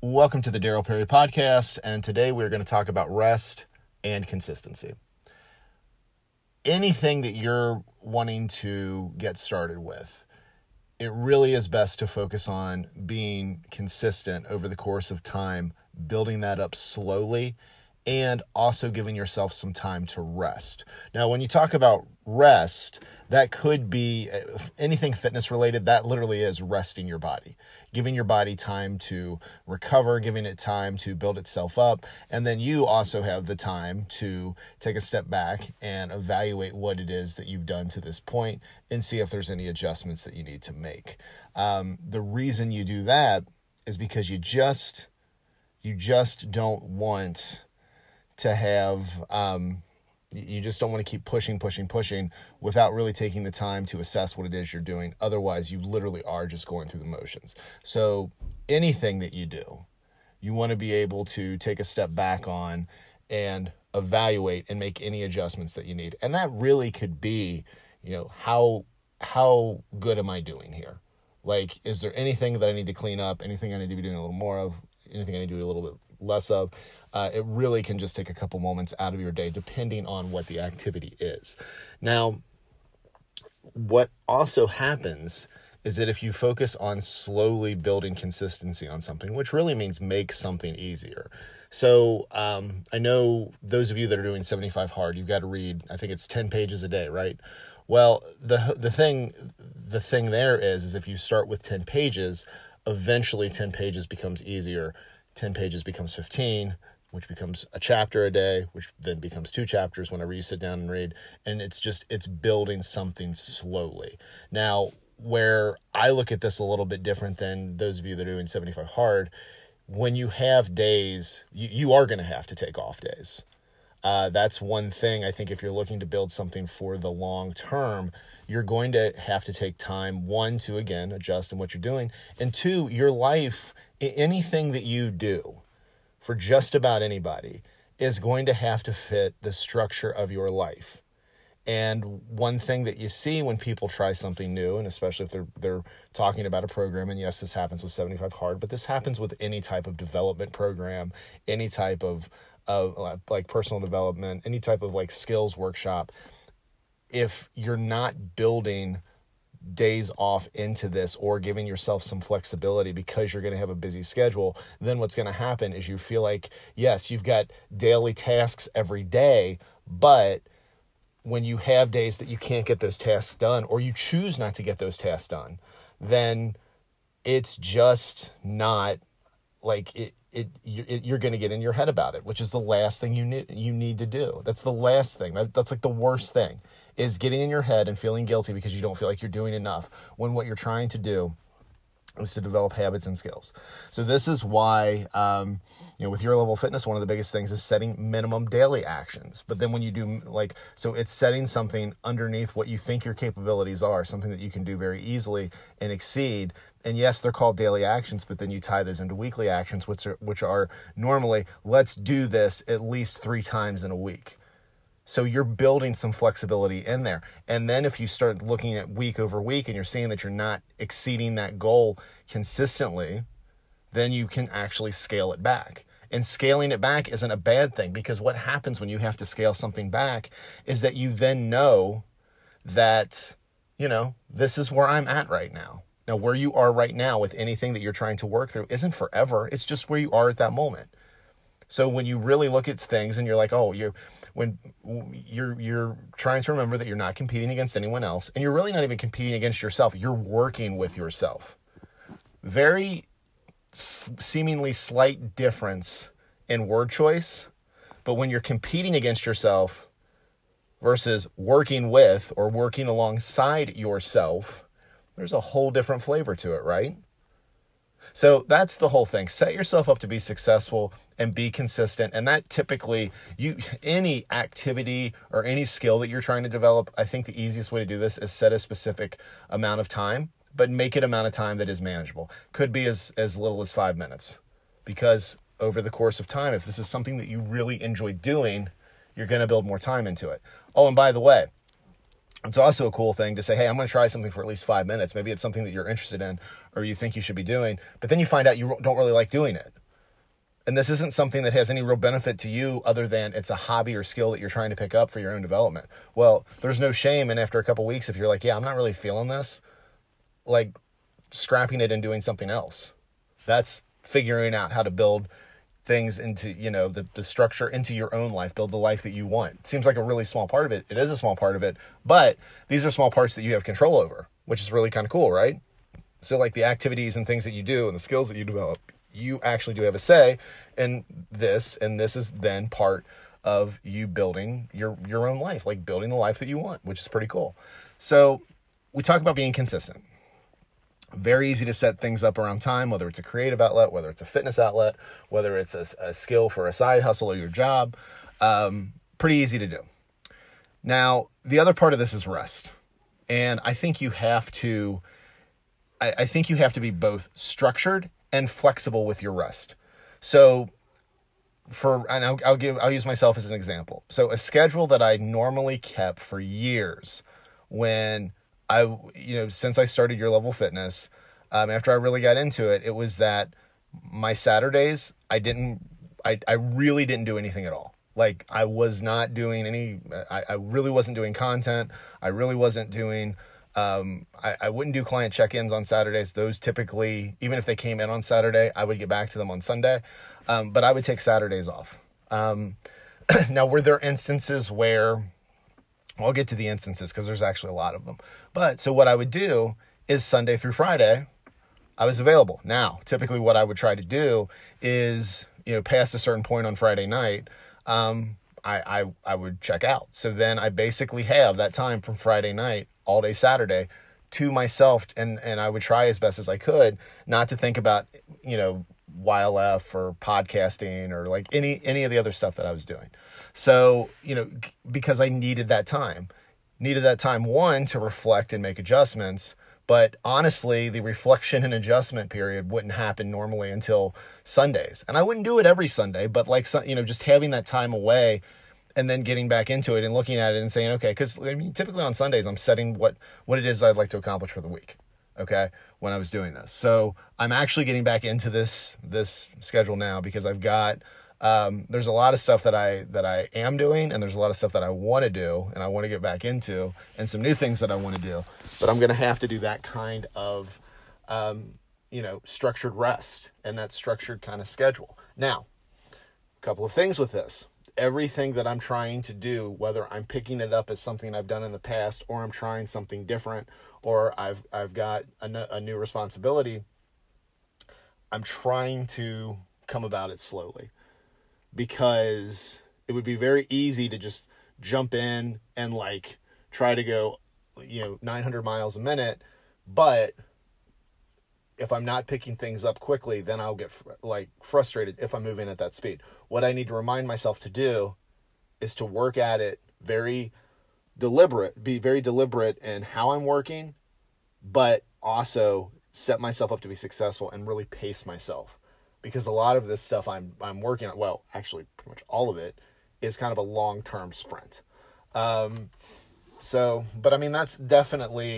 Welcome to the Daryl Perry Podcast, and today we're going to talk about rest and consistency. Anything that you're wanting to get started with, it really is best to focus on being consistent over the course of time, building that up slowly, and also giving yourself some time to rest. Now, when you talk about rest, that could be anything fitness related. That literally is resting your body, giving your body time to recover, giving it time to build itself up. And then you also have the time to take a step back and evaluate what it is that you've done to this point and see if there's any adjustments that you need to make. The reason you do that is because you just don't want to have, you just don't want to keep pushing without really taking the time to assess what it is you're doing. Otherwise, you literally are just going through the motions. So anything that you do, you want to be able to take a step back on and evaluate and make any adjustments that you need. And that really could be, how good am I doing here? Like, is there anything that I need to clean up? Anything I need to be doing a little more of? Anything I need to do a little bit less of? It really can just take a couple moments out of your day, depending on what the activity is. Now, what also happens is that if you focus on slowly building consistency on something, which really means make something easier. So I know those of you that are doing 75 hard, you've got to read, I think it's 10 pages a day, right? Well, the thing there is if you start with 10 pages, eventually 10 pages becomes easier. 10 pages becomes 15, which becomes a chapter a day, which then becomes 2 chapters whenever you sit down and read. And it's building something slowly. Now, where I look at this a little bit different than those of you that are doing 75 hard, when you have days, you are going to have to take off days. That's one thing. I think if you're looking to build something for the long term, you're going to have to take time, 1, to, again, adjust in what you're doing. And 2, your life, anything that you do for just about anybody is going to have to fit the structure of your life. And one thing that you see when people try something new, and especially if they're talking about a program, and yes, this happens with 75 hard, but this happens with any type of development program, any type of like personal development, any type of like skills workshop. If you're not building days off into this or giving yourself some flexibility because you're going to have a busy schedule, then what's going to happen is you feel like, yes, you've got daily tasks every day, but when you have days that you can't get those tasks done or you choose not to get those tasks done, then it's just not like you're going to get in your head about it, which is the last thing you need to do. That's the last thing. That's like the worst thing, is getting in your head and feeling guilty because you don't feel like you're doing enough when what you're trying to do is to develop habits and skills. So this is why, with Your Level Fitness, one of the biggest things is setting minimum daily actions. But then when you do so it's setting something underneath what you think your capabilities are, something that you can do very easily and exceed. And yes, they're called daily actions, but then you tie those into weekly actions, which are normally, let's do this at least 3 times in a week. So you're building some flexibility in there. And then if you start looking at week over week and you're seeing that you're not exceeding that goal consistently, then you can actually scale it back. And scaling it back isn't a bad thing, because what happens when you have to scale something back is that you then know that, this is where I'm at right now. Now, where you are right now with anything that you're trying to work through isn't forever. It's just where you are at that moment. So when you really look at things and you're like, when you're trying to remember that you're not competing against anyone else, and you're really not even competing against yourself, you're working with yourself. Very seemingly slight difference in word choice, but when you're competing against yourself versus working with or working alongside yourself, there's a whole different flavor to it, right? So that's the whole thing. Set yourself up to be successful and be consistent. And that typically, any activity or any skill that you're trying to develop, I think the easiest way to do this is set a specific amount of time, but make it amount of time that is manageable. Could be as little as 5 minutes, because over the course of time, if this is something that you really enjoy doing, you're going to build more time into it. Oh, and by the way, it's also a cool thing to say, hey, I'm going to try something for at least 5 minutes. Maybe it's something that you're interested in or you think you should be doing, but then you find out you don't really like doing it. And this isn't something that has any real benefit to you other than it's a hobby or skill that you're trying to pick up for your own development. Well, there's no shame in after a couple weeks, if you're like, yeah, I'm not really feeling this, like scrapping it and doing something else. That's figuring out how to build things into, the structure into your own life, build the life that you want. It seems like a really small part of it. It is a small part of it, but these are small parts that you have control over, which is really kind of cool, right? So like the activities and things that you do and the skills that you develop, you actually do have a say in this, and this is then part of you building your own life, like building the life that you want, which is pretty cool. So we talk about being consistent. Very easy to set things up around time, whether it's a creative outlet, whether it's a fitness outlet, whether it's a skill for a side hustle or your job. Pretty easy to do. Now, the other part of this is rest. And I think you have to, I think you have to be both structured and flexible with your rest. So I'll use myself as an example. So a schedule that I normally kept for years when since I started Your Level Fitness, after I really got into it, it was that my Saturdays, I really didn't do anything at all. Like I was not doing I really wasn't doing content. I really wasn't doing, I wouldn't do client check-ins on Saturdays. Those typically, even if they came in on Saturday, I would get back to them on Sunday. But I would take Saturdays off. Now, were there instances where, I'll get to the instances because there's actually a lot of them. But so what I would do is Sunday through Friday, I was available. Now, typically what I would try to do is, past a certain point on Friday night, I would check out. So then I basically have that time from Friday night all day Saturday to myself. And I would try as best as I could not to think about, YLF or podcasting or like any of the other stuff that I was doing. So, because I needed that time, one, to reflect and make adjustments. But honestly, the reflection and adjustment period wouldn't happen normally until Sundays. And I wouldn't do it every Sunday, but like, just having that time away and then getting back into it and looking at it and saying, okay, because typically on Sundays, I'm setting what it is I'd like to accomplish for the week. Okay, when I was doing this. So I'm actually getting back into this schedule now because I've got, there's a lot of stuff that I am doing, and there's a lot of stuff that I want to do and I want to get back into, and some new things that I want to do, but I'm going to have to do that kind of, structured rest and that structured kind of schedule. Now, a couple of things with this. Everything that I'm trying to do, whether I'm picking it up as something I've done in the past, or I'm trying something different, or I've got a new responsibility, I'm trying to come about it slowly, because it would be very easy to just jump in and like try to go, 900 miles a minute. But if I'm not picking things up quickly, then I'll get frustrated if I'm moving at that speed. What I need to remind myself to do is to work at it be very deliberate in how I'm working, but also set myself up to be successful and really pace myself. Because a lot of this stuff I'm working on, well, actually pretty much all of it, is kind of a long-term sprint. But I mean, that's definitely,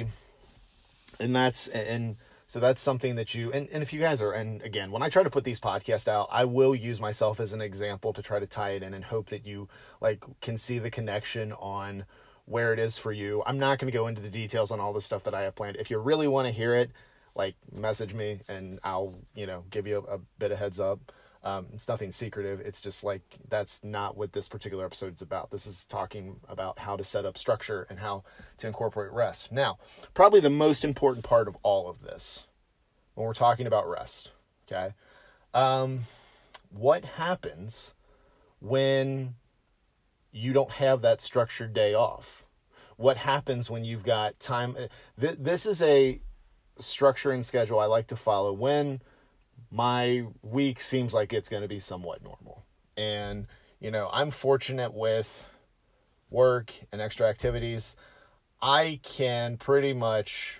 so that's something that and if you guys are, and again, when I try to put these podcasts out, I will use myself as an example to try to tie it in and hope that you can see the connection on where it is for you. I'm not going to go into the details on all the stuff that I have planned. If you really want to hear it, message me and I'll, give you a bit of heads up. It's nothing secretive. It's just that's not what this particular episode is about. This is talking about how to set up structure and how to incorporate rest. Now, probably the most important part of all of this when we're talking about rest, okay? What happens when you don't have that structured day off? What happens when you've got time? This is a structuring schedule I like to follow when my week seems like it's going to be somewhat normal. And, I'm fortunate with work and extra activities. I can pretty much,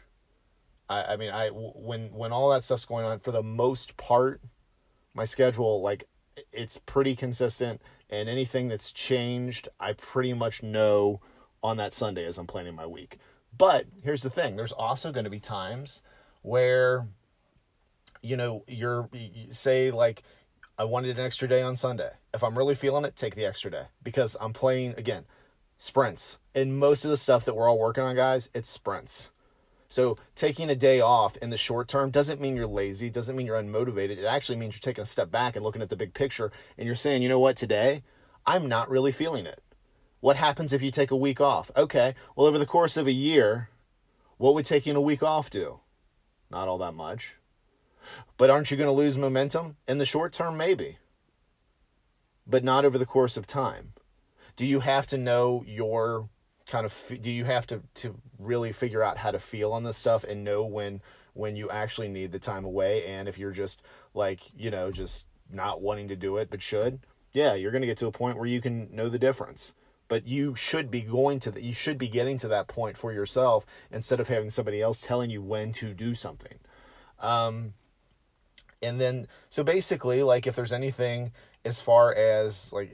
when all that stuff's going on, for the most part, my schedule, it's pretty consistent, and anything that's changed, I pretty much know on that Sunday as I'm planning my week. But here's the thing. There's also going to be times where, I wanted an extra day on Sunday. If I'm really feeling it, take the extra day because I'm playing, again, sprints. And most of the stuff that we're all working on, guys, it's sprints. So taking a day off in the short term doesn't mean you're lazy, doesn't mean you're unmotivated. It actually means you're taking a step back and looking at the big picture and you're saying, you know what, today, I'm not really feeling it. What happens if you take a week off? Okay, well, over the course of a year, what would taking a week off do? Not all that much. But aren't you going to lose momentum? In the short term, maybe. But not over the course of time. Do you have to know your do you have to really figure out how to feel on this stuff and know when you actually need the time away? And if you're just like, just not wanting to do it, but should, yeah, you're going to get to a point where you can know the difference. But you should be you should be getting to that point for yourself instead of having somebody else telling you when to do something. And then, so basically, like, if there's anything as far as like,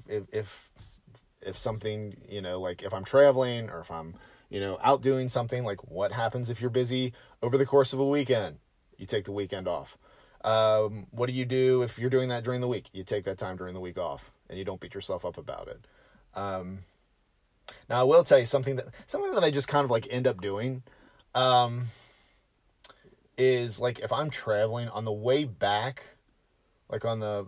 if something, like if I'm traveling or if I'm, out doing something, like what happens if you're busy over the course of a weekend? You take the weekend off. What do you do if you're doing that during the week? You take that time during the week off and you don't beat yourself up about it. Now I will tell you something that I just kind of like end up doing, is like if I'm traveling on the way back, like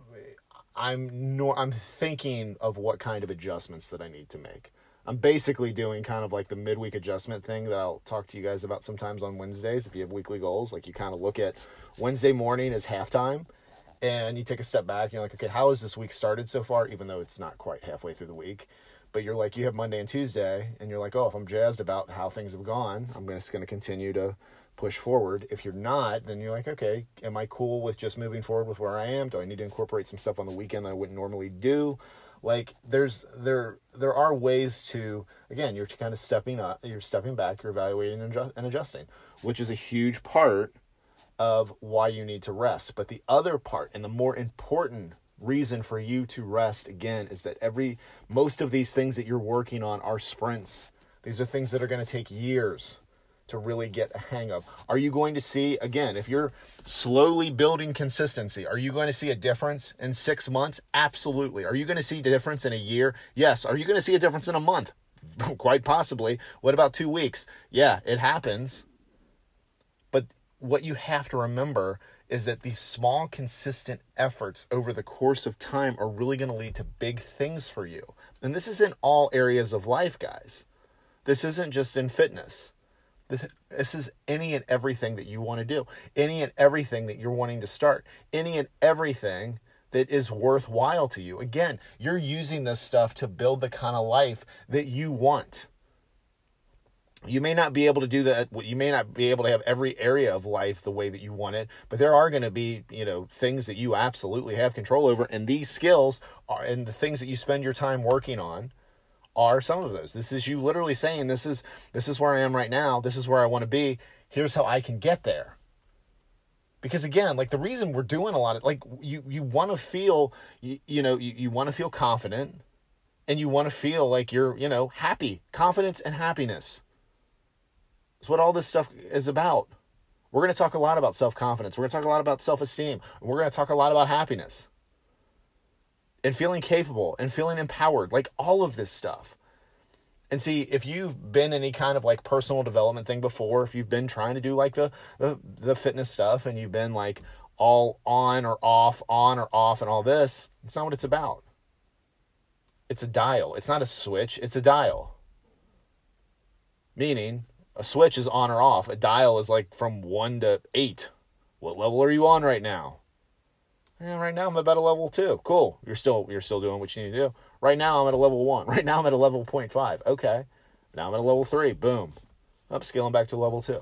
I'm thinking of what kind of adjustments that I need to make. I'm basically doing kind of like the midweek adjustment thing that I'll talk to you guys about sometimes on Wednesdays. If you have weekly goals, like you kind of look at Wednesday morning as halftime and you take a step back and you're like, okay, how has this week started so far? Even though it's not quite halfway through the week, but you're like, you have Monday and Tuesday and you're like, oh, if I'm jazzed about how things have gone, I'm just going to continue to push forward. If you're not, then you're like, okay, am I cool with just moving forward with where I am? Do I need to incorporate some stuff on the weekend that I wouldn't normally do? Like there are ways to, again, you're kind of stepping back, you're evaluating and adjusting, which is a huge part of why you need to rest. But the other part and the more important reason for you to rest, again, is that most of these things that you're working on are sprints. These are things that are going to take years to really get a hang of. Are you going to see, again, if you're slowly building consistency, are you going to see a difference in 6 months? Absolutely. Are you going to see a difference in a year? Yes. Are you going to see a difference in a month? Quite possibly. What about 2 weeks? Yeah, it happens. But what you have to remember is that these small, consistent efforts over the course of time are really going to lead to big things for you. And this is in all areas of life, guys. This isn't just in fitness. This is any and everything that you want to do, any and everything that you're wanting to start, any and everything that is worthwhile to you. Again, you're using this stuff to build the kind of life that you want. You may not be able to do that. You may not be able to have every area of life the way that you want it, but there are going to be, things that you absolutely have control over. And these skills and the things that you spend your time working on are some of those. This is you literally saying, this is where I am right now. This is where I want to be. Here's how I can get there. Because again, like the reason we're doing a lot of, like you want to feel, you want to feel confident and you want to feel like you're, happy. Confidence and happiness. That's what all this stuff is about. We're going to talk a lot about self-confidence. We're going to talk a lot about self-esteem. We're going to talk a lot about happiness. And feeling capable and feeling empowered, like all of this stuff. And see, if you've been any kind of like personal development thing before, if you've been trying to do like the fitness stuff and you've been like all on or off and all this, it's not what it's about. It's a dial. It's not a switch. It's a dial. Meaning a switch is on or off. A dial is like from 1 to 8. What level are you on right now? Right now I'm about a level 2. Cool. You're still doing what you need to do. Right now I'm at a level 1. Right now I'm at a level 0.5. Okay. Now I'm at a level 3. Boom. Upscaling back to level 2.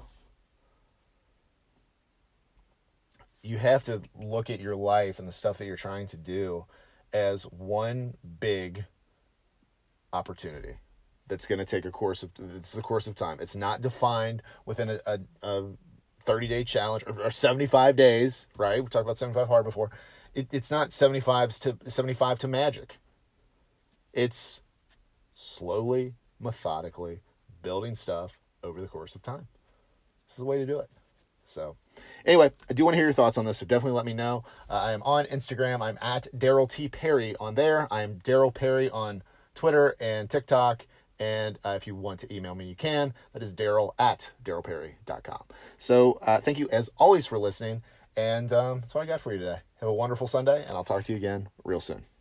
You have to look at your life and the stuff that you're trying to do as one big opportunity that's going to take the course of time. It's not defined within a 30-day challenge or 75 days, right? We talked about 75 hard before. It's not 75 to magic. It's slowly, methodically building stuff over the course of time. This is the way to do it. So anyway, I do want to hear your thoughts on this, so definitely let me know. I am on Instagram. I'm at Daryl T. Perry on there. I am Daryl Perry on Twitter and TikTok. And if you want to email me, you can. That is Daryl at darylperry.com. So thank you as always for listening. And that's all I got for you today. Have a wonderful Sunday, and I'll talk to you again real soon.